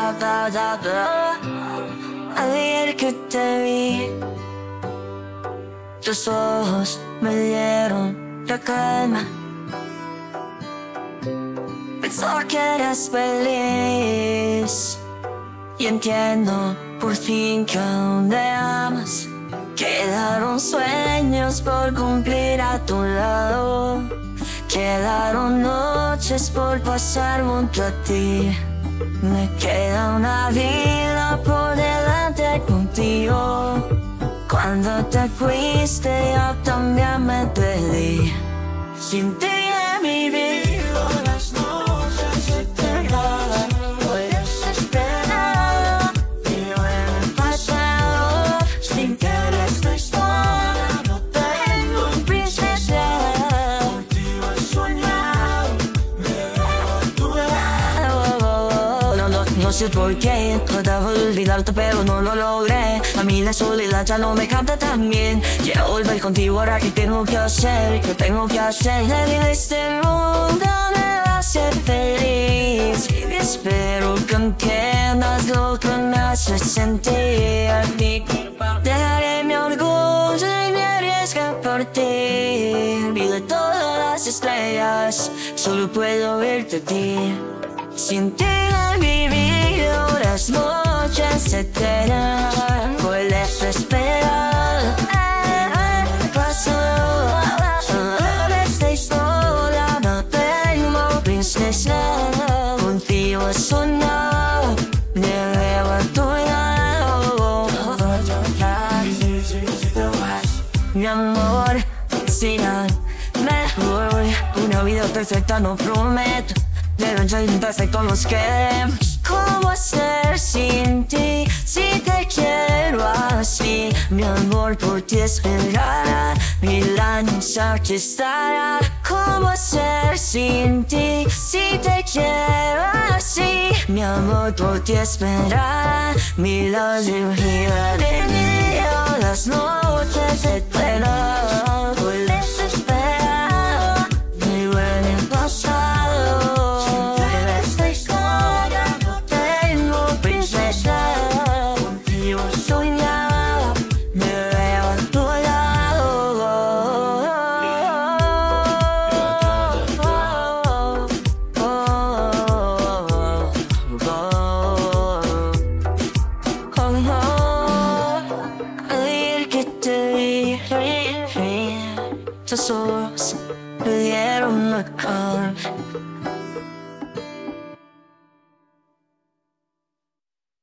Ayer que te vi, tus ojos me dieron la calma. Pensaba que eras feliz y entiendo por fin que aún me amas. Quedaron sueños por cumplir a tu lado, quedaron noches por pasar junto a ti. Me queda una vida por delante contigo. Cuando te fuiste yo también me perdí. Sin ti he vivido las noches eternas. Voy desesperado, vivo en el pasado. Sin querer esta historia no tengo un princesa. Contigo he soñado, me veo a tu lado. No sé por qué trataba de olvidarte pero no lo logré. A mí la soledad ya no me canta tan bien. Quiero volver contigo ahora que tengo que hacer. ¿Qué tengo que hacer? Nadie de este mundo me va a hacer feliz. Y espero que entiendas lo que me hace sentir. Dejaré mi orgullo y me arriesgo por ti. Vi de todas las estrellas, solo puedo verte a ti. Sin ti he vivido las noches eternas. Por desesperado pasó. Esta historia no tengo princesa. Contigo he soñado, me veo a tu lado. Mi amor, si no me voy, una vida perfecta no prometo. Pero ya intentarse con los que ¿cómo hacer sin ti? Si te quiero así, mi amor por ti esperará. Mil años aquí estará. ¿Cómo hacer sin ti? Si te quiero así, mi amor por ti esperará. Mil años y las noches eternas. Por desesperado, vivo en el pasado. Tus ojos me dieron la calma.